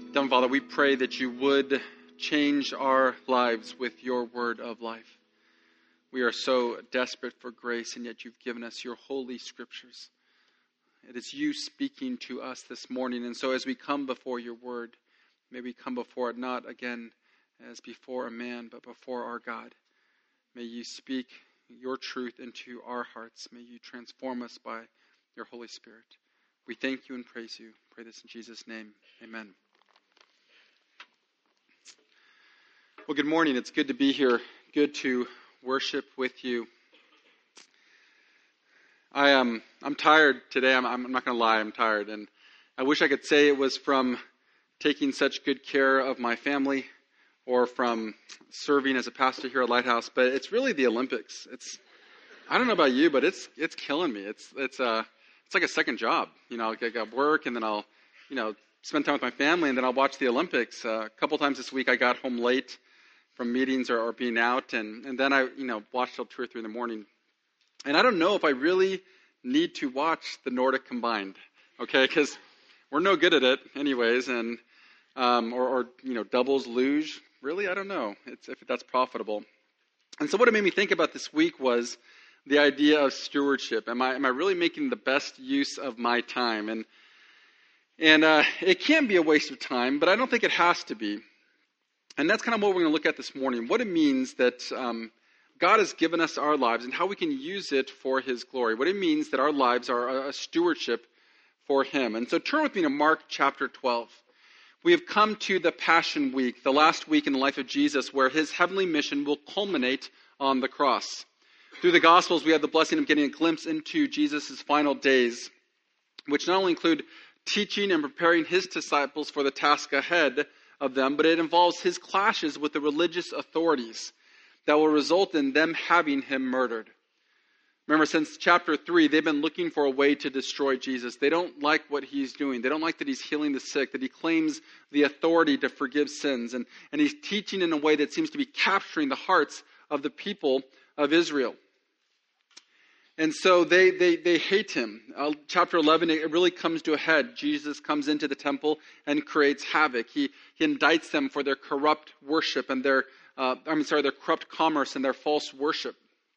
Heavenly Father, we pray that you would change our lives with your word of life. We are so desperate for grace, and yet you've given us your holy scriptures. It is you speaking to us this morning, and so as we come before your word, may we come before it not again as before a man, but before our God. May you speak your truth into our hearts. May you transform us by your Holy Spirit. We thank you and praise you. Pray this in Jesus' name. Amen. Well, good morning. It's good to be here. Good to worship with you. I'm tired today. I'm not going to lie. I'm tired, and I wish I could say it was from taking such good care of my family or from serving as a pastor here at Lighthouse, but it's really the Olympics. I don't know about you, but it's killing me. It's like a second job. You know, I got work, and then I'll spend time with my family, and then I'll watch the Olympics. A couple times this week, I got home late from meetings or being out, and then I watched till 2 or 3 in the morning. And I don't know if I really need to watch the Nordic combined, okay? Because we're no good at it, anyways, and or doubles luge. Really, I don't know if that's profitable. And so what it made me think about this week was the idea of stewardship. Am I really making the best use of my time? And it can be a waste of time, but I don't think it has to be. And that's kind of what we're going to look at this morning. What it means that God has given us our lives and how we can use it for his glory. What it means that our lives are a stewardship for him. And so turn with me to Mark chapter 12. We have come to the Passion Week, the last week in the life of Jesus, where his heavenly mission will culminate on the cross. Through the Gospels, we have the blessing of getting a glimpse into Jesus' final days, which not only include teaching and preparing his disciples for the task ahead of them, but it involves his clashes with the religious authorities that will result in them having him murdered. Remember, since chapter 3, they've been looking for a way to destroy Jesus. They don't like what he's doing. They don't like that he's healing the sick, that he claims the authority to forgive sins. And he's teaching in a way that seems to be capturing the hearts of the people of Israel. And so they hate him. Chapter 11, it really comes to a head. Jesus comes into the temple and creates havoc. He indicts them for their corrupt worship and their corrupt commerce and their false worship.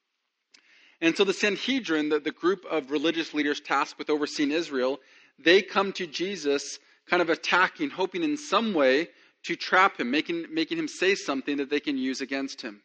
And so the Sanhedrin, the group of religious leaders tasked with overseeing Israel, they come to Jesus kind of attacking, hoping in some way to trap him, making him say something that they can use against him.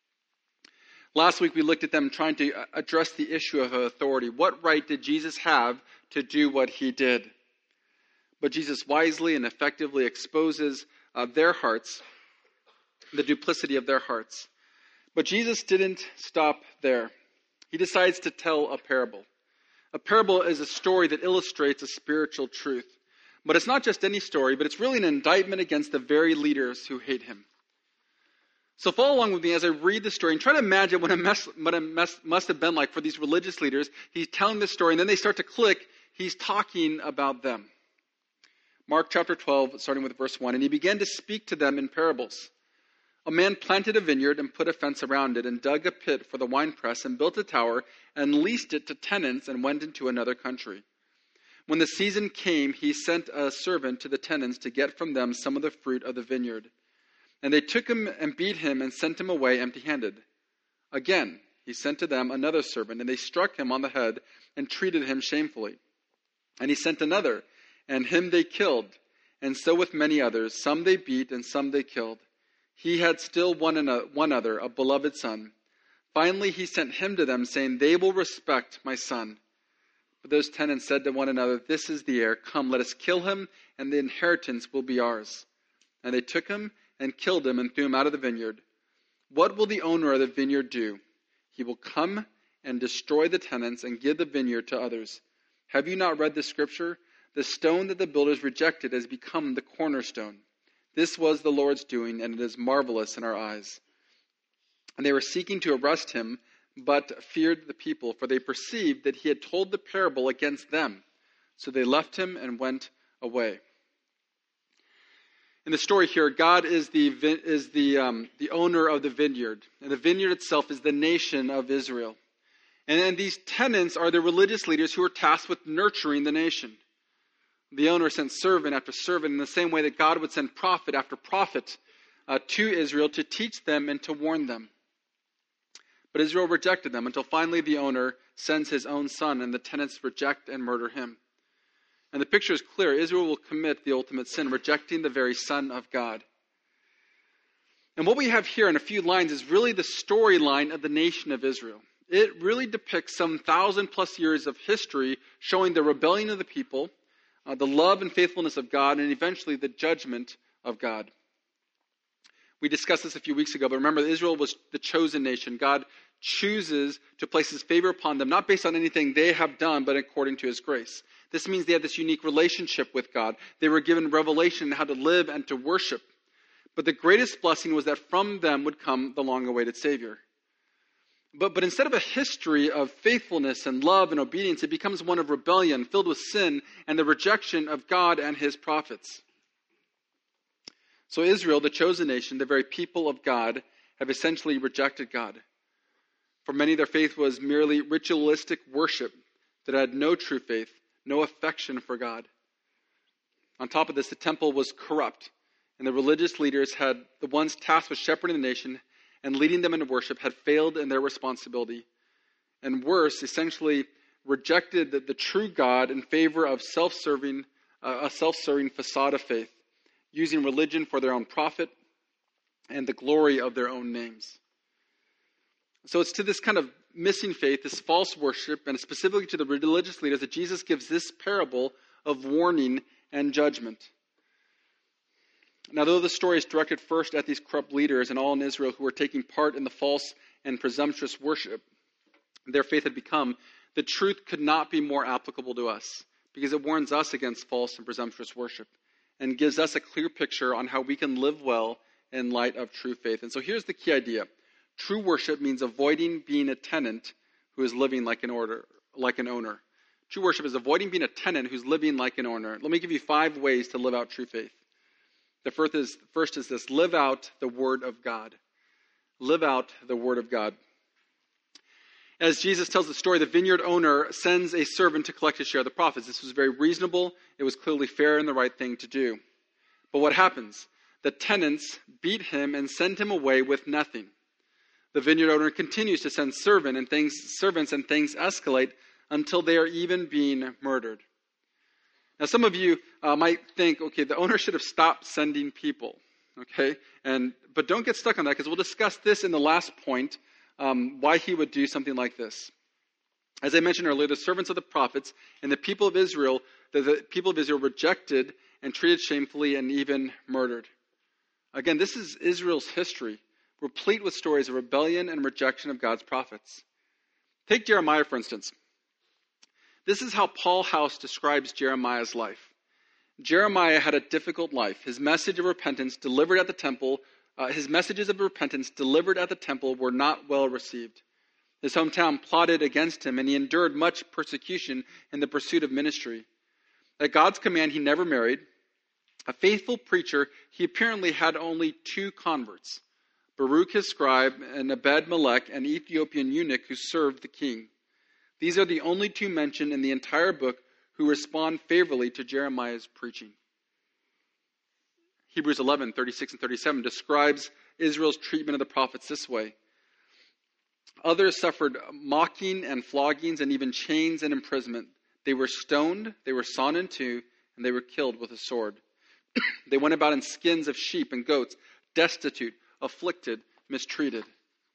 Last week we looked at them trying to address the issue of authority. What right did Jesus have to do what he did? But Jesus wisely and effectively exposes their hearts, the duplicity of their hearts. But Jesus didn't stop there. He decides to tell a parable. A parable is a story that illustrates a spiritual truth. But it's not just any story, but it's really an indictment against the very leaders who hate him. So follow along with me as I read the story and try to imagine what it must have been like for these religious leaders. He's telling this story and then they start to click. He's talking about them. Mark chapter 12, starting with verse 1. And he began to speak to them in parables. A man planted a vineyard and put a fence around it and dug a pit for the winepress and built a tower and leased it to tenants and went into another country. When the season came, he sent a servant to the tenants to get from them some of the fruit of the vineyard. And they took him and beat him and sent him away empty-handed. Again, he sent to them another servant, and they struck him on the head and treated him shamefully. And he sent another, and him they killed. And so with many others, some they beat and some they killed. He had still one other, a beloved son. Finally, he sent him to them, saying, they will respect my son. But those tenants said to one another, this is the heir. Come, let us kill him, and the inheritance will be ours. And they took him and killed him and threw him out of the vineyard. What will the owner of the vineyard do? He will come and destroy the tenants and give the vineyard to others. Have you not read the scripture? The stone that the builders rejected has become the cornerstone. This was the Lord's doing, and it is marvelous in our eyes. And they were seeking to arrest him, but feared the people, for they perceived that he had told the parable against them. So they left him and went away. In the story here, God is the owner of the vineyard, and the vineyard itself is the nation of Israel. And then these tenants are the religious leaders who are tasked with nurturing the nation. The owner sent servant after servant in the same way that God would send prophet after prophet to Israel to teach them and to warn them. But Israel rejected them until finally the owner sends his own son, and the tenants reject and murder him. And the picture is clear. Israel will commit the ultimate sin, rejecting the very Son of God. And what we have here in a few lines is really the storyline of the nation of Israel. It really depicts some 1,000+ years of history showing the rebellion of the people, the love and faithfulness of God, and eventually the judgment of God. We discussed this a few weeks ago, but remember, Israel was the chosen nation. God chooses to place his favor upon them, not based on anything they have done, but according to his grace. This means they had this unique relationship with God. They were given revelation on how to live and to worship. But the greatest blessing was that from them would come the long-awaited Savior. But instead of a history of faithfulness and love and obedience, it becomes one of rebellion, filled with sin and the rejection of God and his prophets. So Israel, the chosen nation, the very people of God, have essentially rejected God. For many, their faith was merely ritualistic worship that had no true faith, no affection for God. On top of this, the temple was corrupt, and the religious leaders the ones tasked with shepherding the nation and leading them into worship, had failed in their responsibility. And worse, essentially rejected the true God in favor of a self-serving facade of faith, using religion for their own profit and the glory of their own names. So it's to this kind of missing faith, this false worship, and specifically to the religious leaders that Jesus gives this parable of warning and judgment. Now, though the story is directed first at these corrupt leaders and all in Israel who were taking part in the false and presumptuous worship their faith had become, the truth could not be more applicable to us because it warns us against false and presumptuous worship and gives us a clear picture on how we can live well in light of true faith. And so here's the key idea. True worship means avoiding being a tenant who is living like an owner. True worship is avoiding being a tenant who's living like an owner. Let me give you 5 ways to live out true faith. The first is this: live out the word of God. Live out the word of God. As Jesus tells the story, the vineyard owner sends a servant to collect his share of the profits. This was very reasonable. It was clearly fair and the right thing to do. But what happens? The tenants beat him and send him away with nothing. The vineyard owner continues to send servants and things escalate until they are even being murdered. Now, some of you might think, okay, the owner should have stopped sending people, okay? But don't get stuck on that, because we'll discuss this in the last point, why he would do something like this. As I mentioned earlier, the servants of the prophets and the people of Israel rejected and treated shamefully and even murdered. Again, this is Israel's history, replete with stories of rebellion and rejection of God's prophets. Take Jeremiah, for instance. This is how Paul House describes Jeremiah's life. Jeremiah had a difficult life. His messages of repentance delivered at the temple were not well received. His hometown plotted against him, and he endured much persecution in the pursuit of ministry. At God's command, he never married. A faithful preacher, he apparently had only 2 converts: Baruch his scribe and Ebed-Melech, an Ethiopian eunuch who served the king. These are the only 2 mentioned in the entire book who respond favorably to Jeremiah's preaching. Hebrews 11, 36 and 37 describes Israel's treatment of the prophets this way. Others suffered mocking and floggings and even chains and imprisonment. They were stoned, they were sawn in 2, and they were killed with a sword. They went about in skins of sheep and goats, destitute, afflicted, mistreated.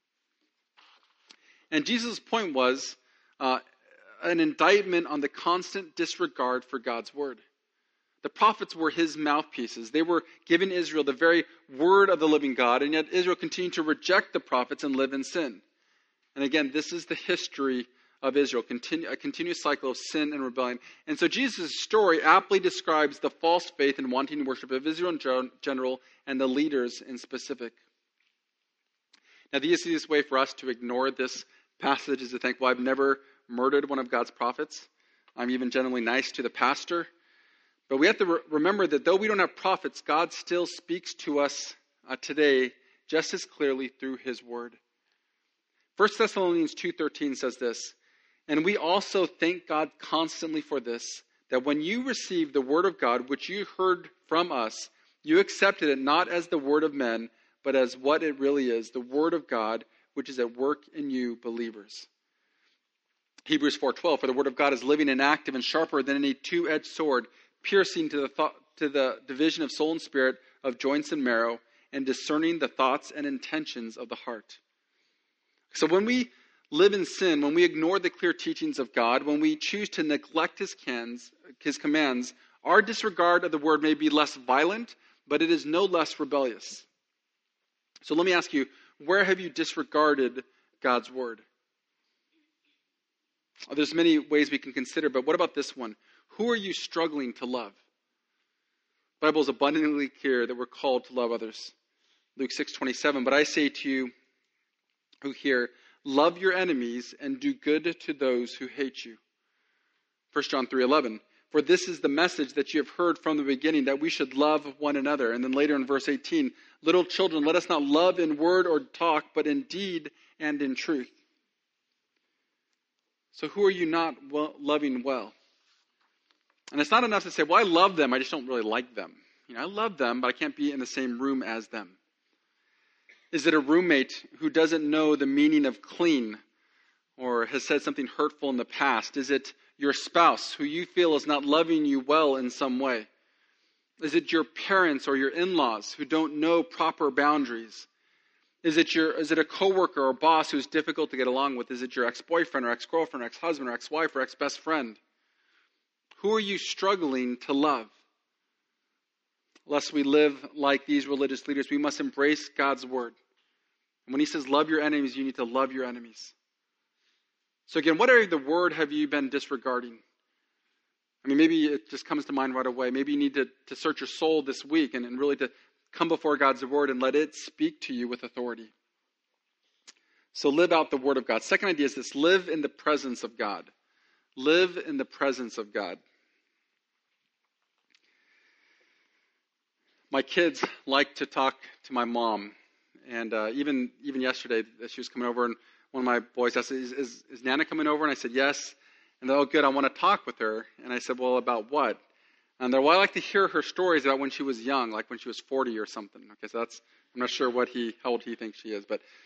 And Jesus' point was an indictment on the constant disregard for God's word. The prophets were his mouthpieces. They were giving Israel the very word of the living God, and yet Israel continued to reject the prophets and live in sin. And again, this is the history of Israel, a continuous cycle of sin and rebellion. And so Jesus' story aptly describes the false faith and wanting worship of Israel in general and the leaders in specific. Now, the easiest way for us to ignore this passage is to think, well, I've never murdered one of God's prophets. I'm even generally nice to the pastor. But we have to remember that though we don't have prophets, God still speaks to us today just as clearly through his word. 1 Thessalonians 2:13 says this: "And we also thank God constantly for this, that when you received the word of God, which you heard from us, you accepted it not as the word of men, but as what it really is, the word of God, which is at work in you believers. Hebrews 4:12, for the word of God is living and active and sharper than any two-edged sword, piercing to the division of soul and spirit, of joints and marrow, and discerning the thoughts and intentions of the heart. So when we live in sin, when we ignore the clear teachings of God, when we choose to neglect his commands, our disregard of the word may be less violent, but it is no less rebellious. So let me ask you, where have you disregarded God's word? There's many ways we can consider, but what about this one? Who are you struggling to love? The Bible is abundantly clear that we're called to love others. Luke 6:27, but I say to you who hear, love your enemies and do good to those who hate you. 1 John 3:11, for this is the message that you have heard from the beginning, that we should love one another. And then later in verse 18, little children, let us not love in word or talk, but in deed and in truth. So who are you not loving well? And it's not enough to say, well, I love them, I just don't really like them. I love them, but I can't be in the same room as them. Is it a roommate who doesn't know the meaning of clean or has said something hurtful in the past? Is it your spouse who you feel is not loving you well in some way? Is it your parents or your in-laws who don't know proper boundaries? Is it a coworker or boss who's difficult to get along with? Is it your ex-boyfriend or ex-girlfriend or ex-husband or ex-wife or ex-best friend? Who are you struggling to love? Lest we live like these religious leaders, we must embrace God's word. And when he says love your enemies, you need to love your enemies. So again, what area of the word have you been disregarding? Maybe it just comes to mind right away. Maybe you need to search your soul this week and really to come before God's word and let it speak to you with authority. So live out the word of God. Second idea is this: live in the presence of God. Live in the presence of God. My kids like to talk to my mom. And even yesterday, she was coming over, and one of my boys asked, is Nana coming over? And I said, yes. And they're, oh, good, I want to talk with her. And I said, well, about what? And they're, well, I like to hear her stories about when she was young, like when she was 40 or something. Okay, so I'm not sure how old he thinks she is.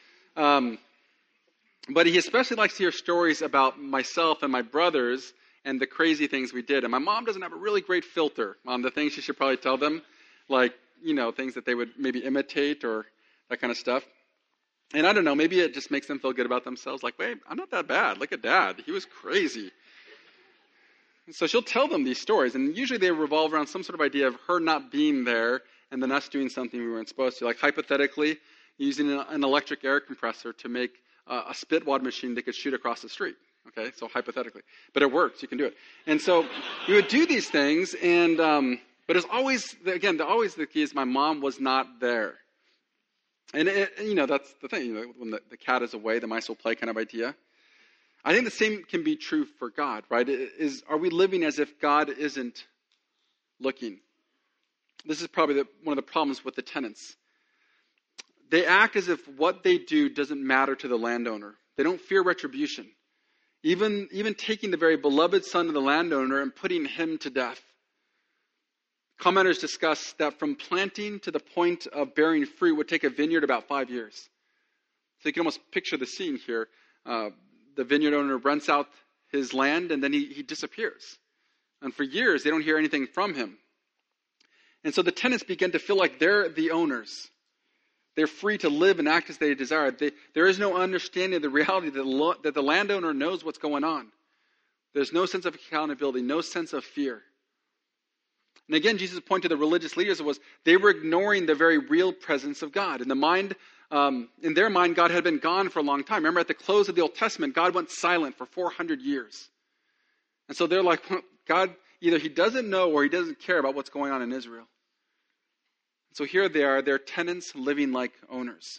But he especially likes to hear stories about myself and my brothers and the crazy things we did. And my mom doesn't have a really great filter on the things she should probably tell them, like, things that they would maybe imitate or that kind of stuff. And I don't know, maybe it just makes them feel good about themselves. Like, wait, I'm not that bad. Look at Dad. He was crazy. And so she'll tell them these stories. And usually they revolve around some sort of idea of her not being there and then us doing something we weren't supposed to. Like hypothetically, using an electric air compressor to make a spit wad machine that could shoot across the street. Okay, so hypothetically. But it works. You can do it. And so we would do these things. And but it's always, again, always the key is my mom was not there. And, that's the thing. When the cat is away, the mice will play kind of idea. I think the same can be true for God, right? Are we living as if God isn't looking? This is probably one of the problems with the tenants. They act as if what they do doesn't matter to the landowner. They don't fear retribution. Even taking the very beloved son of the landowner and putting him to death. Commenters discuss that from planting to the point of bearing fruit would take a vineyard about 5 years. So you can almost picture the scene here. The vineyard owner rents out his land and then he disappears. And for years, they don't hear anything from him. And so the tenants begin to feel like they're the owners. They're free to live and act as they desire. There is no understanding of the reality that the landowner knows what's going on. There's no sense of accountability, no sense of fear. And again, Jesus' point to the religious leaders was they were ignoring the very real presence of God. In their mind, God had been gone for a long time. Remember, at the close of the Old Testament, God went silent for 400 years. And so they're like, God, either he doesn't know or he doesn't care about what's going on in Israel. So here they are, they're tenants living like owners.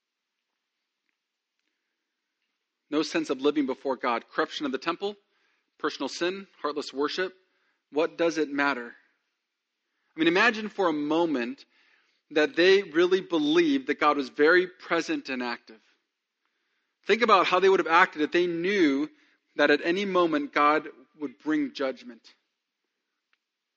No sense of living before God. Corruption of the temple, personal sin, heartless worship. What does it matter? Imagine for a moment that they really believed that God was very present and active. Think about how they would have acted if they knew that at any moment God would bring judgment.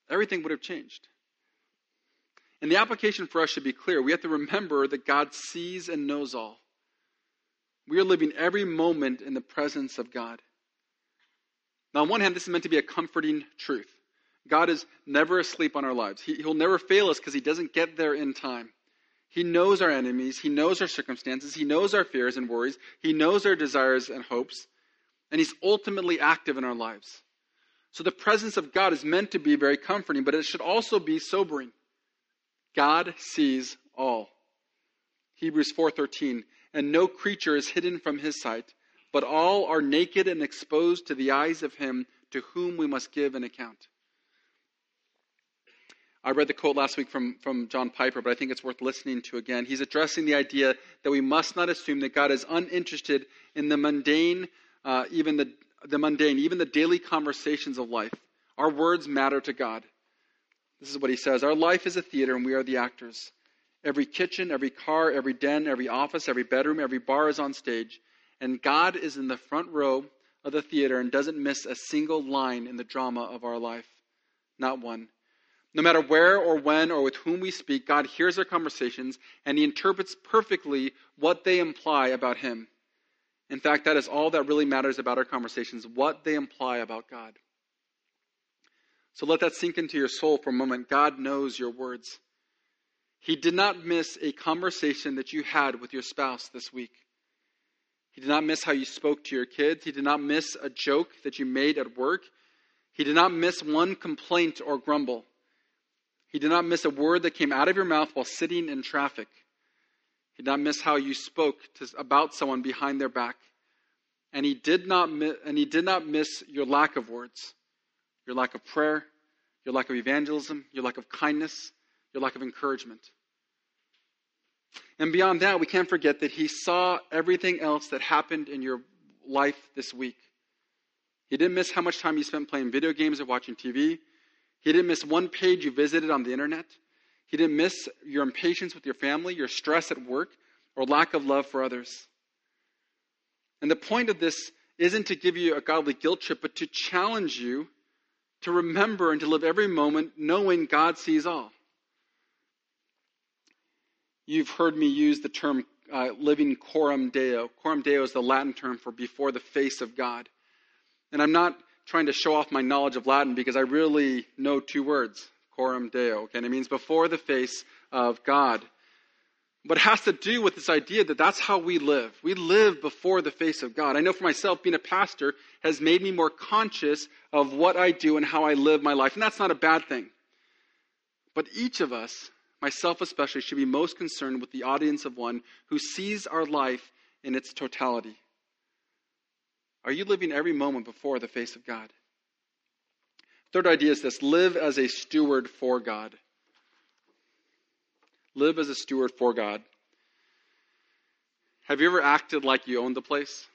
everything would have changed. And the application for us should be clear. We have to remember that God sees and knows all. We are living every moment in the presence of God. Now, on one hand, this is meant to be a comforting truth. God is never asleep on our lives. He'll never fail us because he doesn't get there in time. He knows our enemies. He knows our circumstances. He knows our fears and worries. He knows our desires and hopes. And he's ultimately active in our lives. So the presence of God is meant to be very comforting, but it should also be sobering. God sees all. Hebrews 4:13, and no creature is hidden from his sight, but all are naked and exposed to the eyes of him to whom we must give an account. I read the quote last week from John Piper, but I think it's worth listening to again. He's addressing the idea that we must not assume that God is uninterested in the mundane, even the daily conversations of life. Our words matter to God. This is what he says. Our life is a theater and we are the actors. Every kitchen, every car, every den, every office, every bedroom, every bar is on stage. And God is in the front row of the theater and doesn't miss a single line in the drama of our life. Not one. No matter where or when or with whom we speak, God hears our conversations and he interprets perfectly what they imply about him. In fact, that is all that really matters about our conversations, what they imply about God. So let that sink into your soul for a moment. God knows your words. He did not miss a conversation that you had with your spouse this week. He did not miss how you spoke to your kids. He did not miss a joke that you made at work. He did not miss one complaint or grumble. He did not miss a word that came out of your mouth while sitting in traffic. He did not miss how you spoke about someone behind their back. And he did not miss your lack of words, your lack of prayer, your lack of evangelism, your lack of kindness, your lack of encouragement. And beyond that, we can't forget that he saw everything else that happened in your life this week. He didn't miss how much time you spent playing video games or watching TV. He didn't miss one page you visited on the internet. He didn't miss your impatience with your family, your stress at work, or lack of love for others. And the point of this isn't to give you a godly guilt trip, but to challenge you to remember and to live every moment knowing God sees all. You've heard me use the term living coram Deo. Coram Deo is the Latin term for before the face of God. And I'm not trying to show off my knowledge of Latin because I really know two words, coram Deo. Okay? And it means before the face of God. But it has to do with this idea that that's how we live. We live before the face of God. I know for myself, being a pastor has made me more conscious of what I do and how I live my life. And that's not a bad thing. But each of us, myself especially, should be most concerned with the audience of one who sees our life in its totality. Are you living every moment before the face of God? Third idea is this: live as a steward for God. Live as a steward for God. Have you ever acted like you owned the place?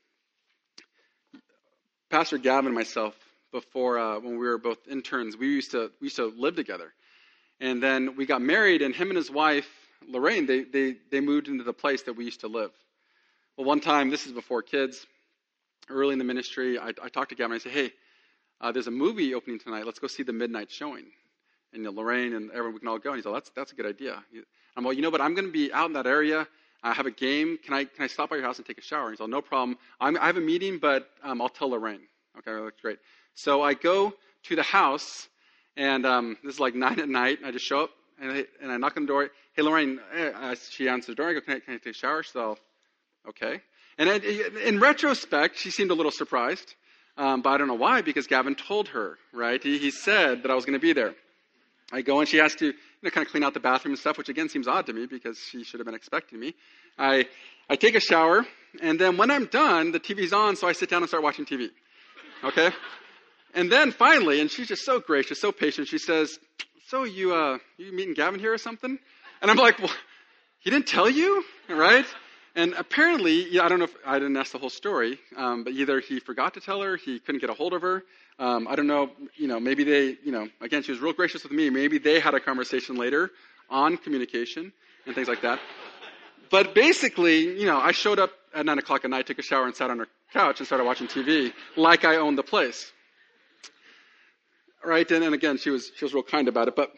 Pastor Gavin and myself, before when we were both interns, we used to live together. And then we got married, and him and his wife, Lorraine, they moved into the place that we used to live. Well, one time, this is before kids, early in the ministry, I talked to Gavin, and I said, hey, there's a movie opening tonight. Let's go see the midnight showing. And Lorraine and everyone, we can all go. And he's like, that's a good idea. I'm like, but I'm going to be out in that area. I have a game. Can I stop by your house and take a shower? And he's like, no problem. I have a meeting, but I'll tell Lorraine. Okay, that's great. So I go to the house, and this is like 9 at night. And I just show up, and I knock on the door. Hey, Lorraine. She answers the door. I go, can I take a shower? So, okay. And in retrospect, she seemed a little surprised. But I don't know why, because Gavin told her, right? He said that I was going to be there. I go and she has to kind of clean out the bathroom and stuff, which again seems odd to me because she should have been expecting me. I take a shower, and then when I'm done, the TV's on, so I sit down and start watching TV. Okay? And then finally, and she's just so gracious, so patient, she says, so you meeting Gavin here or something? And I'm like, well, he didn't tell you? Right? And apparently, I don't know if I didn't ask the whole story, but either he forgot to tell her, he couldn't get a hold of her. I don't know, maybe they, again, she was real gracious with me. Maybe they had a conversation later on communication and things like that. But basically, I showed up at 9 o'clock at night, took a shower, and sat on her couch and started watching TV like I owned the place. right? And again, she was real kind about it. But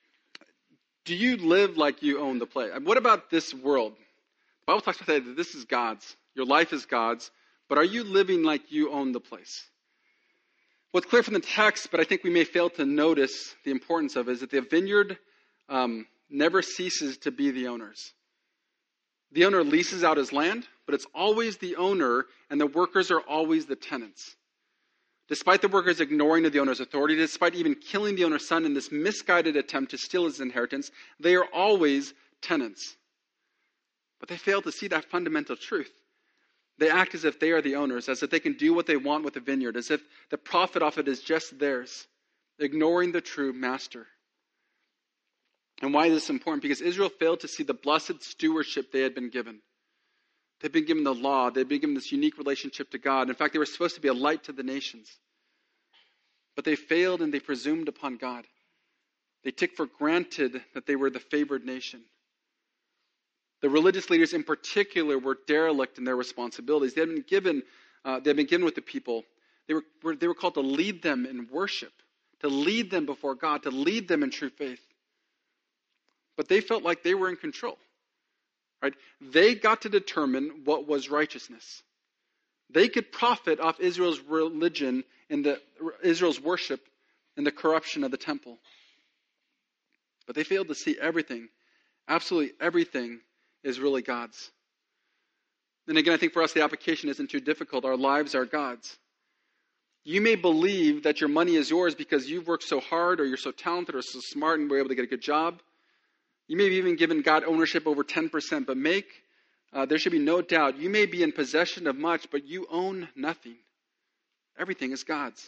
do you live like you own the place? What about this world? The Bible talks about that this is God's. Your life is God's. But are you living like you own the place? What's clear from the text, but I think we may fail to notice the importance of, is that the vineyard never ceases to be the owner's. The owner leases out his land, but it's always the owner, and the workers are always the tenants. Despite the workers ignoring the owner's authority, despite even killing the owner's son in this misguided attempt to steal his inheritance, they are always tenants. But they fail to see that fundamental truth. They act as if they are the owners, as if they can do what they want with the vineyard, as if the profit off it is just theirs, ignoring the true master. And why is this important? Because Israel failed to see the blessed stewardship they had been given. They'd been given the law. They'd been given this unique relationship to God. In fact, they were supposed to be a light to the nations. But they failed and they presumed upon God. They took for granted that they were the favored nation. The religious leaders in particular were derelict in their responsibilities. They had been given with the people. They were called to lead them in worship, to lead them before God, to lead them in true faith. But they felt like they were in control. Right? They got to determine what was righteousness. They could profit off Israel's religion and Israel's worship and the corruption of the temple. But they failed to see everything, absolutely everything, is really God's. And again, I think for us the application isn't too difficult. Our lives are God's. You may believe that your money is yours because you've worked so hard, or you're so talented, or so smart, and were able to get a good job. You may have even given God ownership over 10%, but there should be no doubt, you may be in possession of much, but you own nothing. Everything is God's.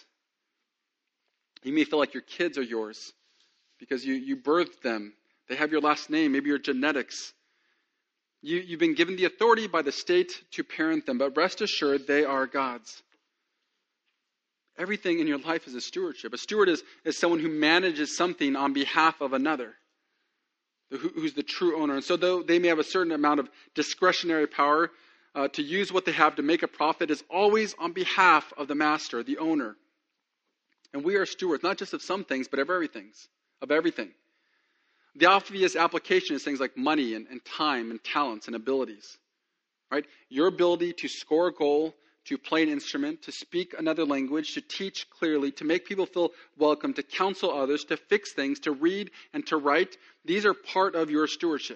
You may feel like your kids are yours because you birthed them. They have your last name, maybe your genetics. You've been given the authority by the state to parent them, but rest assured they are God's. Everything in your life is a stewardship. A steward is someone who manages something on behalf of another, who's the true owner. And so though they may have a certain amount of discretionary power to use what they have to make a profit, is always on behalf of the master, the owner. And we are stewards, not just of some things, but of everything. The obvious application is things like money and time and talents and abilities. Right? Your ability to score a goal, to play an instrument, to speak another language, to teach clearly, to make people feel welcome, to counsel others, to fix things, to read and to write. These are part of your stewardship.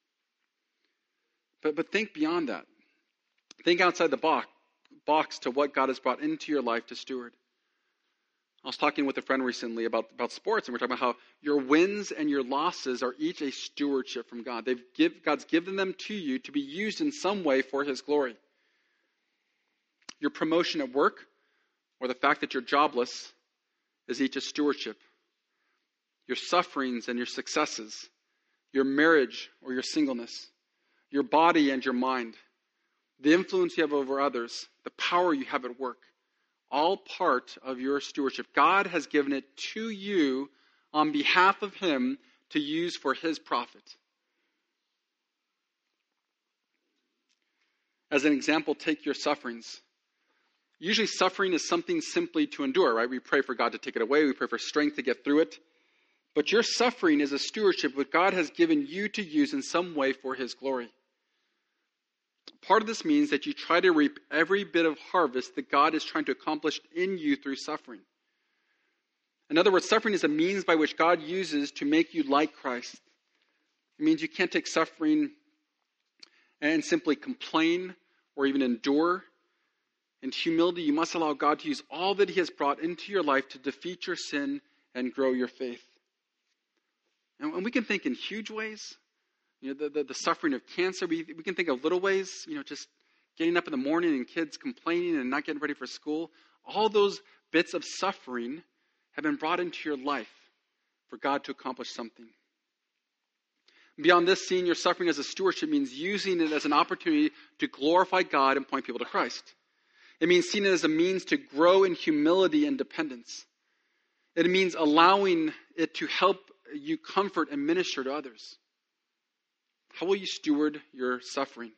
But think beyond that. Think outside the box to what God has brought into your life to steward. I was talking with a friend recently about sports, and we're talking about how your wins and your losses are each a stewardship from God. God's given them to you to be used in some way for His glory. Your promotion at work, or the fact that you're jobless, is each a stewardship. Your sufferings and your successes, your marriage or your singleness, your body and your mind, the influence you have over others, the power you have at work, all part of your stewardship. God has given it to you on behalf of Him to use for His profit. As an example, take your sufferings. Usually suffering is something simply to endure, right? We pray for God to take it away. We pray for strength to get through it. But your suffering is a stewardship that God has given you to use in some way for His glory. Part of this means that you try to reap every bit of harvest that God is trying to accomplish in you through suffering. In other words, suffering is a means by which God uses to make you like Christ. It means you can't take suffering and simply complain or even endure. In humility, you must allow God to use all that He has brought into your life to defeat your sin and grow your faith. And we can think in huge ways. You know, the suffering of cancer. We can think of little ways. You know, just getting up in the morning and kids complaining and not getting ready for school. All those bits of suffering have been brought into your life for God to accomplish something. Beyond this, seeing your suffering as a stewardship means using it as an opportunity to glorify God and point people to Christ. It means seeing it as a means to grow in humility and dependence. It means allowing it to help you comfort and minister to others. How will you steward your suffering?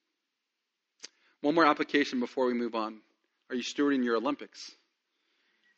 One more application before we move on. Are you stewarding your Olympics?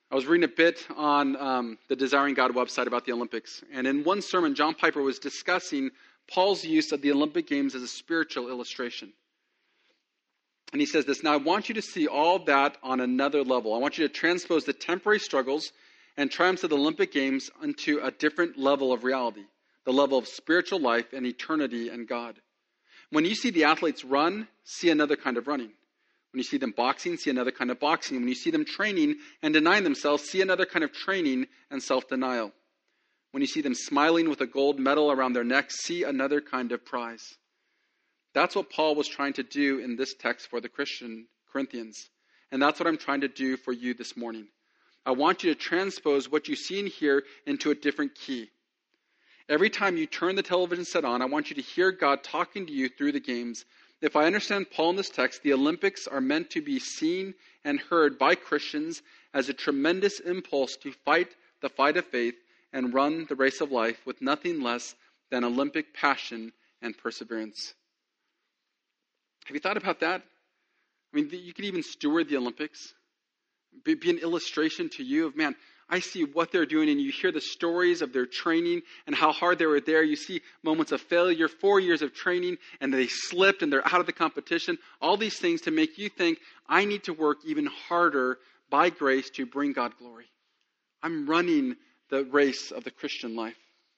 I was reading a bit on the Desiring God website about the Olympics. And in one sermon, John Piper was discussing Paul's use of the Olympic Games as a spiritual illustration. And he says this, "Now I want you to see all that on another level. I want you to transpose the temporary struggles and triumphs of the Olympic Games into a different level of reality, the level of spiritual life and eternity and God. When you see the athletes run, see another kind of running. When you see them boxing, see another kind of boxing. When you see them training and denying themselves, see another kind of training and self-denial. When you see them smiling with a gold medal around their necks, see another kind of prize." That's what Paul was trying to do in this text for the Christian Corinthians. And that's what I'm trying to do for you this morning. I want you to transpose what you see and hear into a different key. Every time you turn the television set on, I want you to hear God talking to you through the games. If I understand Paul in this text, the Olympics are meant to be seen and heard by Christians as a tremendous impulse to fight the fight of faith and run the race of life with nothing less than Olympic passion and perseverance. Have you thought about that? I mean, you could even steward the Olympics. Be an illustration to you of, man, I see what they're doing, and you hear the stories of their training and how hard they were there. You see moments of failure, 4 years of training, and they slipped and they're out of the competition. All these things to make you think, I need to work even harder by grace to bring God glory. I'm running the race of the Christian life.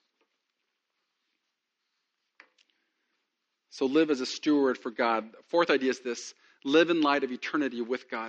So live as a steward for God. Fourth idea is this: live in light of eternity with God.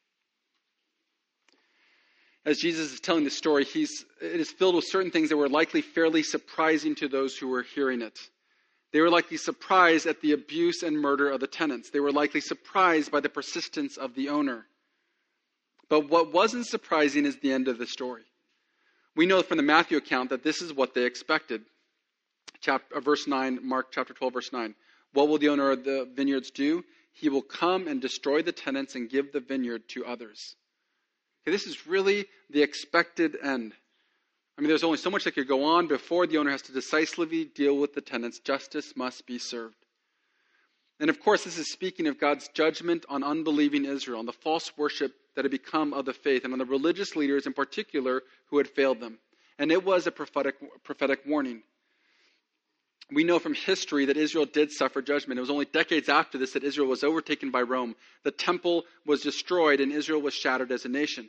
As Jesus is telling the story, it is filled with certain things that were likely fairly surprising to those who were hearing it. They were likely surprised at the abuse and murder of the tenants. They were likely surprised by the persistence of the owner. But what wasn't surprising is the end of the story. We know from the Matthew account that this is what they expected. Verse 9, Mark chapter 12, verse 9. What will the owner of the vineyards do? He will come and destroy the tenants and give the vineyard to others. Okay, this is really the expected end. I mean, there's only so much that could go on before the owner has to decisively deal with the tenants. Justice must be served. And of course, this is speaking of God's judgment on unbelieving Israel, on the false worship that had become of the faith, and on the religious leaders in particular who had failed them. And it was a prophetic warning. We know from history that Israel did suffer judgment. It was only decades after this that Israel was overtaken by Rome. The temple was destroyed and Israel was shattered as a nation.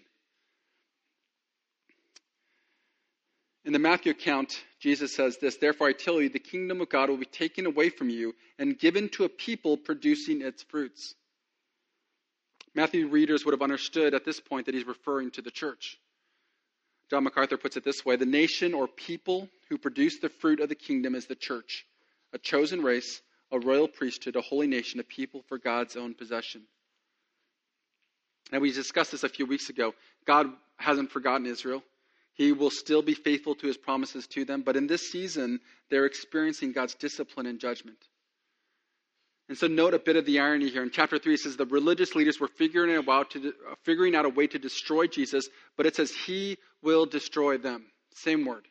In the Matthew account, Jesus says this, "Therefore I tell you, the kingdom of God will be taken away from you and given to a people producing its fruits." Matthew readers would have understood at this point that he's referring to the church. John MacArthur puts it this way: the nation or people who produce the fruit of the kingdom is the church, a chosen race, a royal priesthood, a holy nation, a people for God's own possession. And we discussed this a few weeks ago. God hasn't forgotten Israel. He will still be faithful to his promises to them. But in this season, they're experiencing God's discipline and judgment. And so note a bit of the irony here. In chapter 3, it says the religious leaders were figuring out a way to destroy Jesus, but it says he will destroy them. Same word.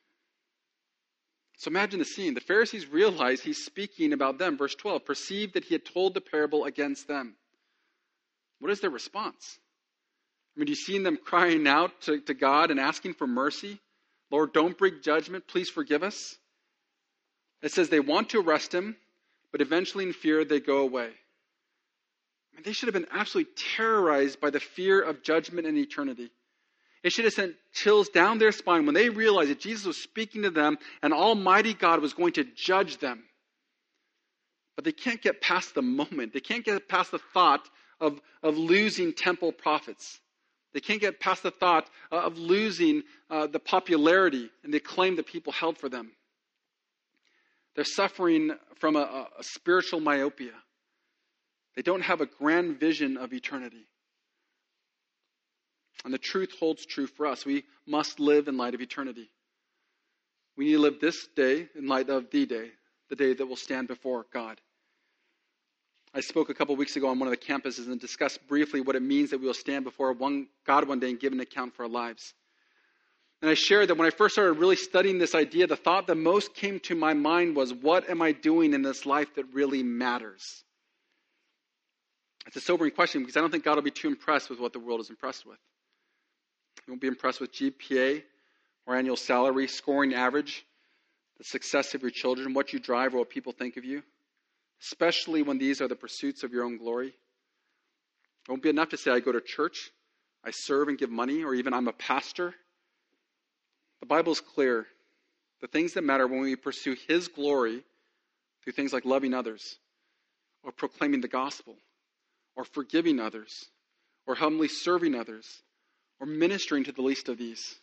So imagine the scene. The Pharisees realize he's speaking about them. Verse 12, perceived that he had told the parable against them. What is their response? I mean, do you see them crying out to God and asking for mercy? Lord, don't bring judgment. Please forgive us. It says they want to arrest him, but eventually in fear they go away. I mean, they should have been absolutely terrorized by the fear of judgment and eternity. It should have sent chills down their spine when they realized that Jesus was speaking to them and Almighty God was going to judge them. But they can't get past the moment. They can't get past the thought of losing temple prophets. They can't get past the thought of losing the popularity and the acclaim that people held for them. They're suffering from a spiritual myopia. They don't have a grand vision of eternity. And the truth holds true for us. We must live in light of eternity. We need to live this day in light of the day that we'll stand before God. I spoke a couple weeks ago on one of the campuses and discussed briefly what it means that we will stand before God one day and give an account for our lives. And I shared that when I first started really studying this idea, the thought that most came to my mind was, what am I doing in this life that really matters? It's a sobering question because I don't think God will be too impressed with what the world is impressed with. You won't be impressed with GPA or annual salary, scoring average, the success of your children, what you drive, or what people think of you, especially when these are the pursuits of your own glory. It won't be enough to say, I go to church, I serve and give money, or even I'm a pastor. The Bible is clear. The things that matter when we pursue His glory through things like loving others, or proclaiming the gospel, or forgiving others, or humbly serving others, or ministering to the least of these.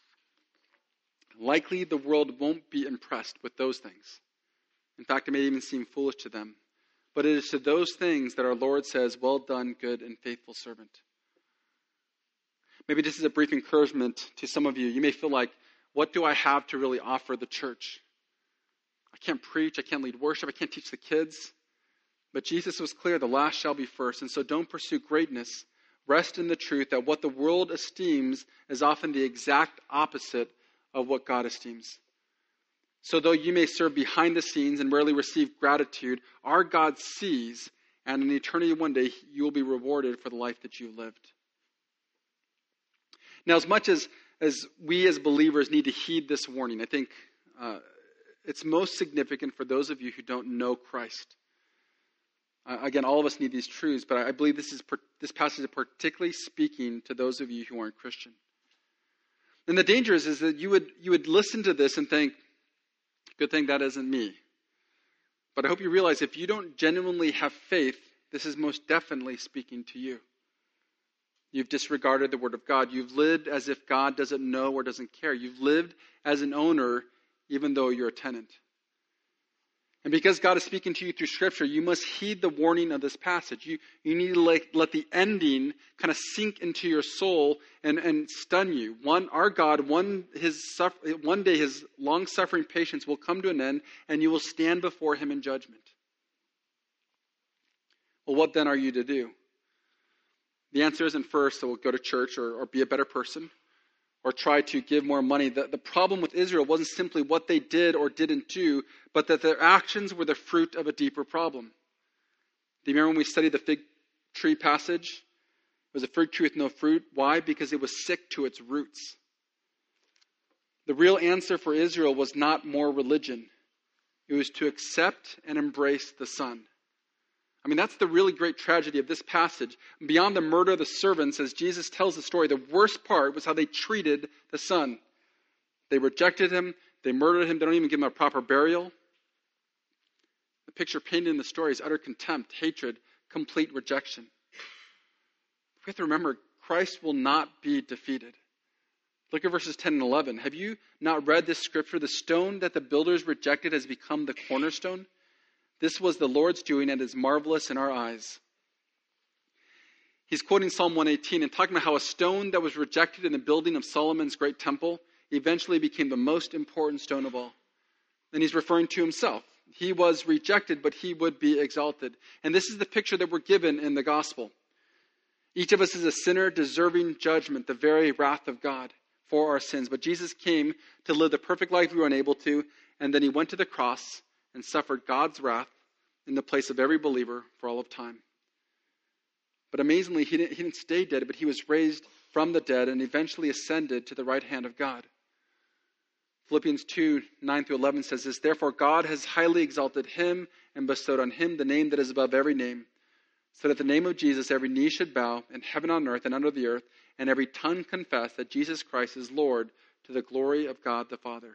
Likely the world won't be impressed with those things. In fact, it may even seem foolish to them. But it is to those things that our Lord says, well done, good and faithful servant. Maybe this is a brief encouragement to some of you. You may feel like, what do I have to really offer the church? I can't preach, I can't lead worship, I can't teach the kids. But Jesus was clear, the last shall be first. And so don't pursue greatness. Rest in the truth that what the world esteems is often the exact opposite of what God esteems. So though you may serve behind the scenes and rarely receive gratitude, our God sees, and in eternity one day you will be rewarded for the life that you lived. Now, as much as we as believers need to heed this warning, I think it's most significant for those of you who don't know Christ. Again, all of us need these truths, but I believe this passage is particularly speaking to those of you who aren't Christian. And the danger is that you would listen to this and think, good thing that isn't me. But I hope you realize if you don't genuinely have faith, this is most definitely speaking to you. You've disregarded the word of God. You've lived as if God doesn't know or doesn't care. You've lived as an owner even though you're a tenant. And because God is speaking to you through Scripture, you must heed the warning of this passage. You need to let the ending kind of sink into your soul and stun you. Our God, one day His long-suffering patience will come to an end, and you will stand before Him in judgment. Well, what then are you to do? The answer isn't first, so we'll go to church or be a better person or try to give more money. The problem with Israel wasn't simply what they did or didn't do, but that their actions were the fruit of a deeper problem. Do you remember when we studied the fig tree passage? It was a fig tree with no fruit. Why? Because it was sick to its roots. The real answer for Israel was not more religion. It was to accept and embrace the Son. I mean, that's the really great tragedy of this passage. Beyond the murder of the servants, as Jesus tells the story, the worst part was how they treated the Son. They rejected Him. They murdered Him. They don't even give Him a proper burial. The picture painted in the story is utter contempt, hatred, complete rejection. We have to remember, Christ will not be defeated. Look at verses 10 and 11. Have you not read this scripture? The stone that the builders rejected has become the cornerstone. This was the Lord's doing and is marvelous in our eyes. He's quoting Psalm 118 and talking about how a stone that was rejected in the building of Solomon's great temple eventually became the most important stone of all. And he's referring to himself. He was rejected, but he would be exalted. And this is the picture that we're given in the gospel. Each of us is a sinner deserving judgment, the very wrath of God for our sins. But Jesus came to live the perfect life we were unable to, and then He went to the cross and suffered God's wrath in the place of every believer for all of time. But amazingly, he didn't stay dead, but He was raised from the dead and eventually ascended to the right hand of God. Philippians 2, 9 through 11 says this, Therefore God has highly exalted Him and bestowed on Him the name that is above every name, so that at the name of Jesus every knee should bow in heaven, on earth, and under the earth, and every tongue confess that Jesus Christ is Lord, to the glory of God the Father.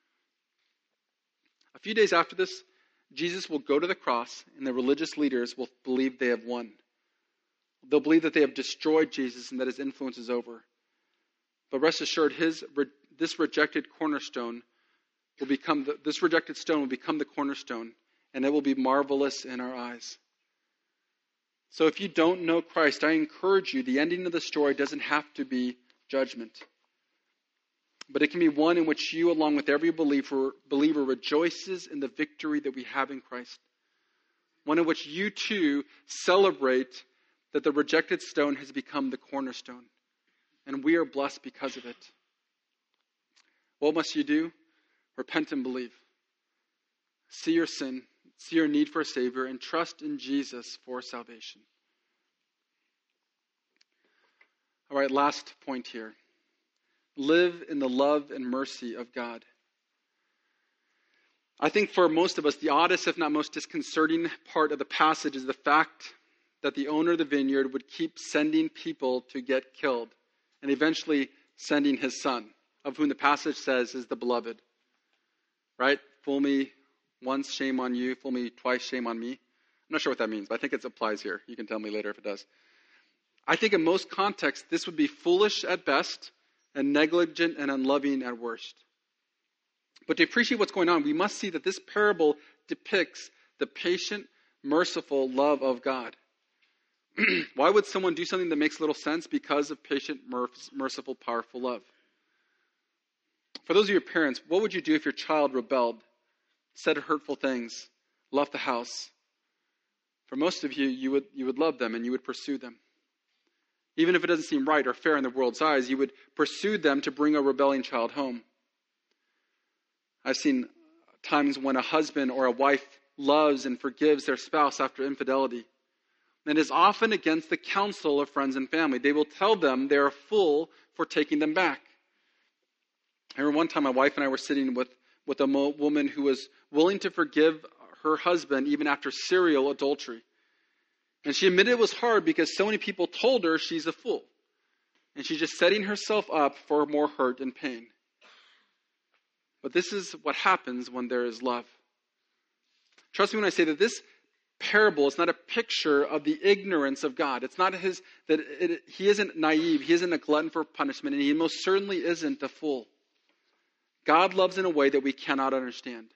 A few days after this, Jesus will go to the cross, and the religious leaders will believe they have won. They'll believe that they have destroyed Jesus and that His influence is over. But rest assured, this rejected cornerstone will become this rejected stone will become the cornerstone, and it will be marvelous in our eyes. So if you don't know Christ, I encourage you, the ending of the story doesn't have to be judgment. But it can be one in which you, along with every believer rejoices in the victory that we have in Christ. One in which you too celebrate that the rejected stone has become the cornerstone. And we are blessed because of it. What must you do? Repent and believe. See your sin, see your need for a Savior, and trust in Jesus for salvation. All right, last point here. Live in the love and mercy of God. I think for most of us, the oddest, if not most disconcerting part of the passage is the fact that the owner of the vineyard would keep sending people to get killed and eventually sending his son, of whom the passage says is the beloved. Right? Fool me once, shame on you. Fool me twice, shame on me. I'm not sure what that means, but I think it applies here. You can tell me later if it does. I think in most contexts, this would be foolish at best and negligent and unloving at worst. But to appreciate what's going on, we must see that this parable depicts the patient, merciful love of God. Why would someone do something that makes little sense? Because of patient, merciful, powerful love. For those of your parents, what would you do if your child rebelled, said hurtful things, left the house? For most of you, you would love them and you would pursue them. Even if it doesn't seem right or fair in the world's eyes, you would pursue them to bring a rebelling child home. I've seen times when a husband or a wife loves and forgives their spouse after infidelity. And is often against the counsel of friends and family. They will tell them they're a fool for taking them back. I remember one time my wife and I were sitting with a woman who was willing to forgive her husband even after serial adultery. And she admitted it was hard because so many people told her she's a fool. And she's just setting herself up for more hurt and pain. But this is what happens when there is love. Trust me when I say that this parable is not a picture of the ignorance of God. It's not he isn't naive. He isn't a glutton for punishment. And he most certainly isn't a fool. God loves in a way that we cannot understand.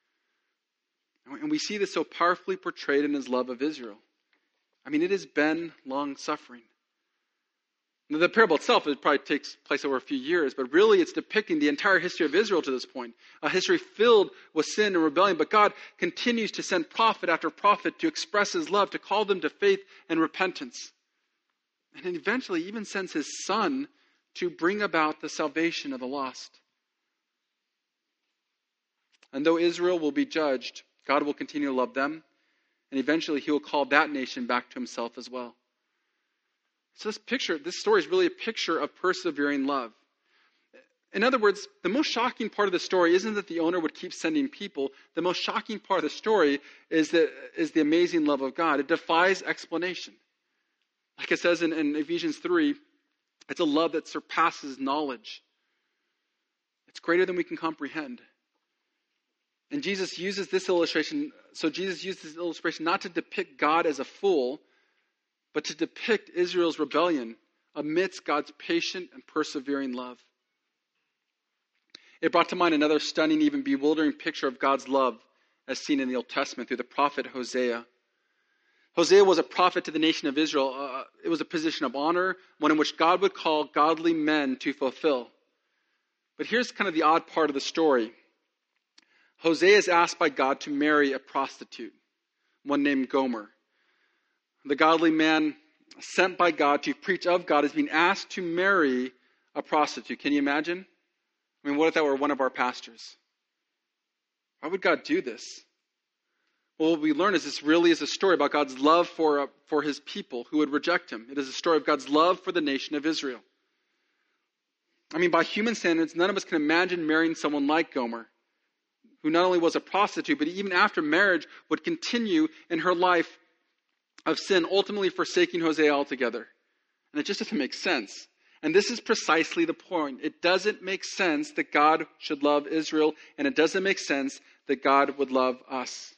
And we see this so powerfully portrayed in his love of Israel. I mean, it has been long-suffering. The parable itself, it probably takes place over a few years, but really it's depicting the entire history of Israel to this point. A history filled with sin and rebellion, but God continues to send prophet after prophet to express his love, to call them to faith and repentance. And then eventually even sends his son to bring about the salvation of the lost. And though Israel will be judged, God will continue to love them, and eventually he will call that nation back to himself as well. So this story is really a picture of persevering love. In other words, the most shocking part of the story isn't that the owner would keep sending people. The most shocking part of the story is the amazing love of God. It defies explanation. Like it says in Ephesians 3, it's a love that surpasses knowledge. It's greater than we can comprehend. And Jesus uses this illustration not to depict God as a fool, but to depict Israel's rebellion amidst God's patient and persevering love. It brought to mind another stunning, even bewildering picture of God's love as seen in the Old Testament through the prophet Hosea. Hosea was a prophet to the nation of Israel. It was a position of honor, one in which God would call godly men to fulfill. But here's kind of the odd part of the story. Hosea is asked by God to marry a prostitute, one named Gomer. The godly man sent by God to preach of God is being asked to marry a prostitute. Can you imagine? I mean, what if that were one of our pastors? Why would God do this? Well, what we learn is this really is a story about God's love for his people who would reject him. It is a story of God's love for the nation of Israel. I mean, by human standards, none of us can imagine marrying someone like Gomer, who not only was a prostitute, but even after marriage would continue in her life of sin, ultimately forsaking Hosea altogether. And it just doesn't make sense. And this is precisely the point. It doesn't make sense that God should love Israel, and it doesn't make sense that God would love us.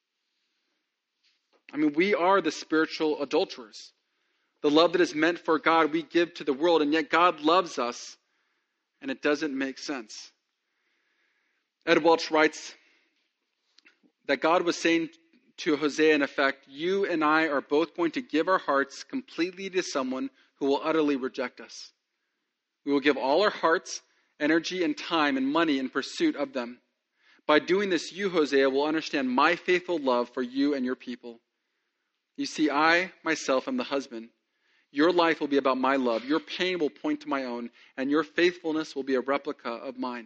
I mean, we are the spiritual adulterers. The love that is meant for God, we give to the world, and yet God loves us, and it doesn't make sense. Ed Welch writes that God was saying to Hosea, in effect, you and I are both going to give our hearts completely to someone who will utterly reject us. We will give all our hearts, energy, and time and money in pursuit of them. By doing this, you, Hosea, will understand my faithful love for you and your people. You see, I, myself, am the husband. Your life will be about my love. Your pain will point to my own, and your faithfulness will be a replica of mine.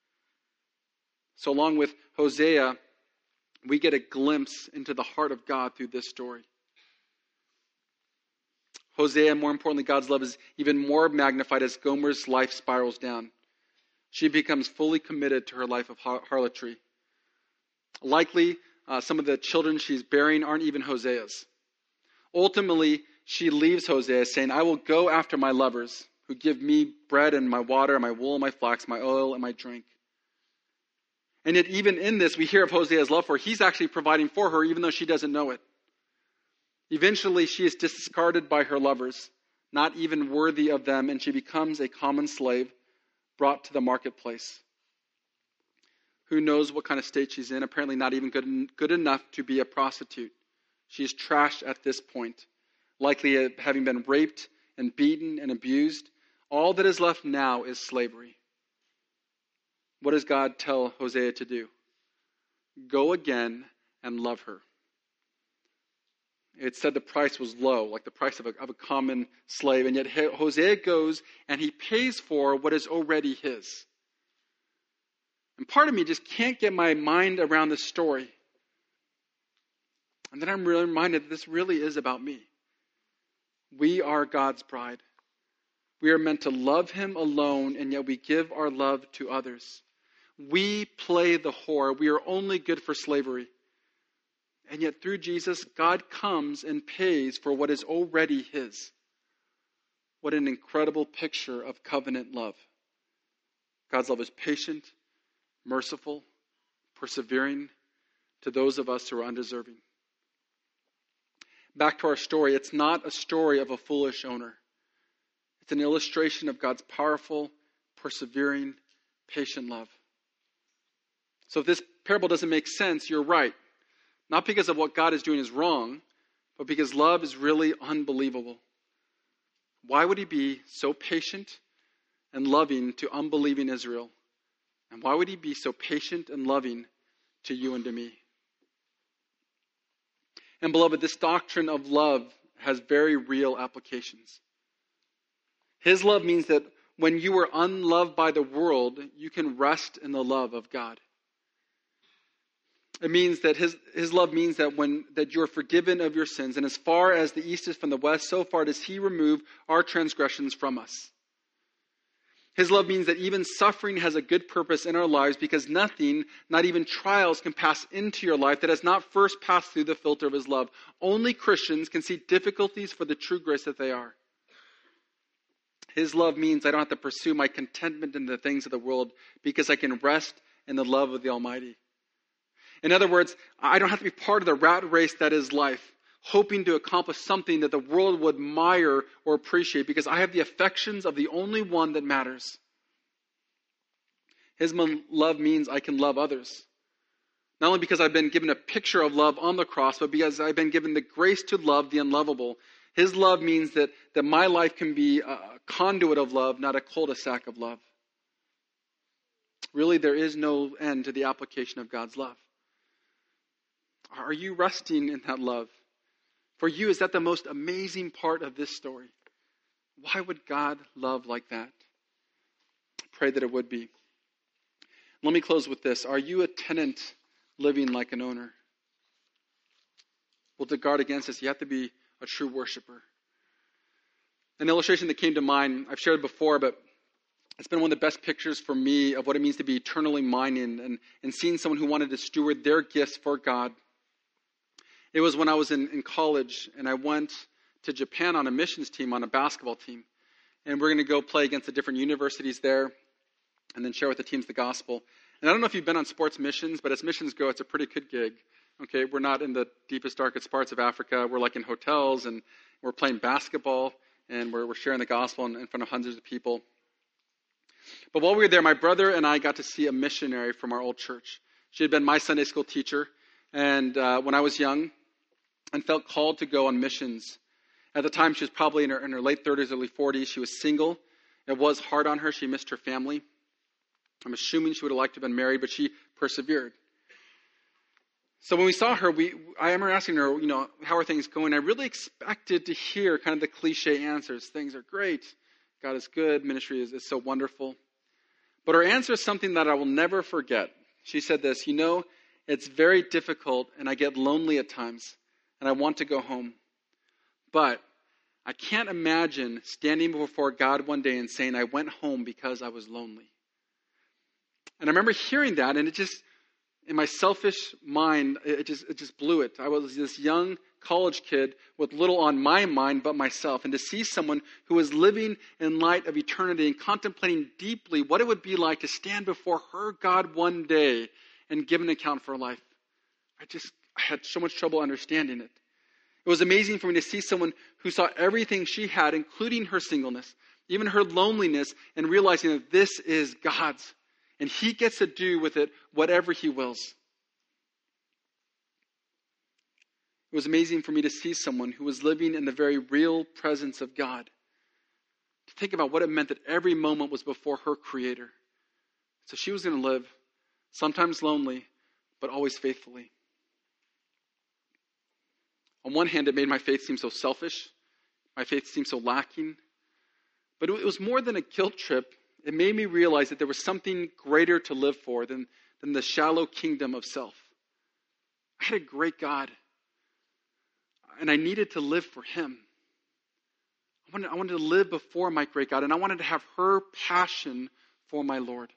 So along with Hosea, we get a glimpse into the heart of God through this story. Hosea, and more importantly, God's love is even more magnified as Gomer's life spirals down. She becomes fully committed to her life of harlotry. Likely, some of the children she's bearing aren't even Hosea's. Ultimately, she leaves Hosea saying, I will go after my lovers who give me bread and my water, my wool and my flax, my oil and my drink. And yet even in this, we hear of Hosea's love for her. He's actually providing for her even though she doesn't know it. Eventually, she is discarded by her lovers, not even worthy of them, and she becomes a common slave brought to the marketplace. Who knows what kind of state she's in? Apparently not even good enough to be a prostitute. She's trashed at this point, likely having been raped and beaten and abused. All that is left now is slavery. What does God tell Hosea to do? Go again and love her. It said the price was low, like the price of a common slave. And yet Hosea goes and he pays for what is already his. And part of me just can't get my mind around this story. And then I'm really reminded that this really is about me. We are God's bride. We are meant to love him alone, and yet we give our love to others. We play the whore. We are only good for slavery. And yet through Jesus, God comes and pays for what is already his. What an incredible picture of covenant love. God's love is patient, merciful, persevering to those of us who are undeserving. Back to our story, it's not a story of a foolish owner. It's an illustration of God's powerful, persevering, patient love. So if this parable doesn't make sense, you're right. Not because of what God is doing is wrong, but because love is really unbelievable. Why would he be so patient and loving to unbelieving Israel? And why would he be so patient and loving to you and to me? And beloved, this doctrine of love has very real applications. His love means that when you are unloved by the world, you can rest in the love of God. It means that his love means that you're forgiven of your sins. And as far as the east is from the west, so far does he remove our transgressions from us. His love means that even suffering has a good purpose in our lives because nothing, not even trials, can pass into your life that has not first passed through the filter of his love. Only Christians can see difficulties for the true grace that they are. His love means I don't have to pursue my contentment in the things of the world because I can rest in the love of the Almighty. In other words, I don't have to be part of the rat race that is life, hoping to accomplish something that the world would admire or appreciate because I have the affections of the only one that matters. His love means I can love others. Not only because I've been given a picture of love on the cross, but because I've been given the grace to love the unlovable. His love means that my life can be a conduit of love, not a cul-de-sac of love. Really, there is no end to the application of God's love. Are you resting in that love? For you, is that the most amazing part of this story? Why would God love like that? I pray that it would be. Let me close with this. Are you a tenant living like an owner? Well, to guard against this, you have to be a true worshiper. An illustration that came to mind, I've shared before, but it's been one of the best pictures for me of what it means to be eternally minded and seeing someone who wanted to steward their gifts for God. It was when I was in college and I went to Japan on a missions team, on a basketball team. And we're going to go play against the different universities there and then share with the teams the gospel. And I don't know if you've been on sports missions, but as missions go, it's a pretty good gig. Okay, we're not in the deepest, darkest parts of Africa. We're like in hotels and we're playing basketball and we're sharing the gospel in front of hundreds of people. But while we were there, my brother and I got to see a missionary from our old church. She had been my Sunday school teacher. And when I was young and felt called to go on missions. At the time, she was probably in her late 30s, early 40s. She was single. It was hard on her. She missed her family. I'm assuming she would have liked to have been married, but she persevered. So when we saw her, I remember asking her, how are things going? I really expected to hear kind of the cliche answers. Things are great. God is good. Ministry is so wonderful. But her answer is something that I will never forget. She said this, it's very difficult and I get lonely at times and I want to go home. But I can't imagine standing before God one day and saying, I went home because I was lonely. And I remember hearing that, and it just, in my selfish mind, it just blew it. I was this young college kid with little on my mind but myself. And to see someone who was living in light of eternity and contemplating deeply what it would be like to stand before her God one day and give an account for her life, I had so much trouble understanding it. It was amazing for me to see someone who saw everything she had, including her singleness, even her loneliness, and realizing that this is God's. And he gets to do with it whatever he wills. It was amazing for me to see someone who was living in the very real presence of God. To think about what it meant that every moment was before her Creator. So she was going to live, sometimes lonely, but always faithfully. On one hand, it made my faith seem so selfish. My faith seemed so lacking. But it was more than a guilt trip. It made me realize that there was something greater to live for than the shallow kingdom of self. I had a great God, and I needed to live for him. I wanted to live before my great God, and I wanted to have her passion for my Lord.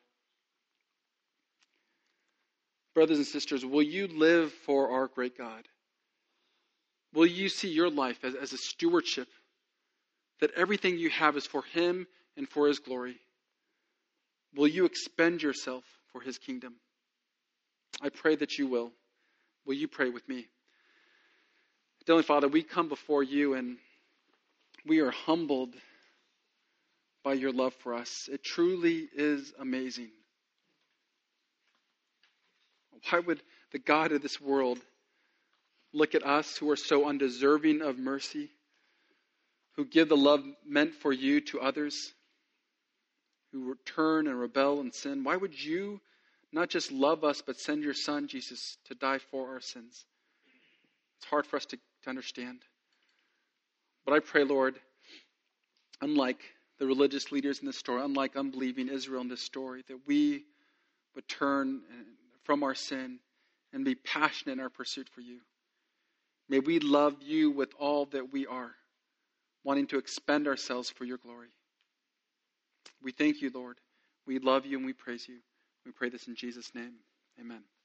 Brothers and sisters, will you live for our great God? Will you see your life as a stewardship, that everything you have is for him and for his glory? Will you expend yourself for his kingdom? I pray that you will. Will you pray with me? Heavenly Father, we come before you and we are humbled by your love for us. It truly is amazing. Why would the God of this world look at us who are so undeserving of mercy, who give the love meant for you to others, who turn and rebel and sin? Why would you not just love us, but send your Son, Jesus, to die for our sins? It's hard for us to understand. But I pray, Lord, unlike the religious leaders in this story, unlike unbelieving Israel in this story, that we would turn from our sin and be passionate in our pursuit for you. May we love you with all that we are, wanting to expend ourselves for your glory. We thank you, Lord. We love you and we praise you. We pray this in Jesus' name. Amen.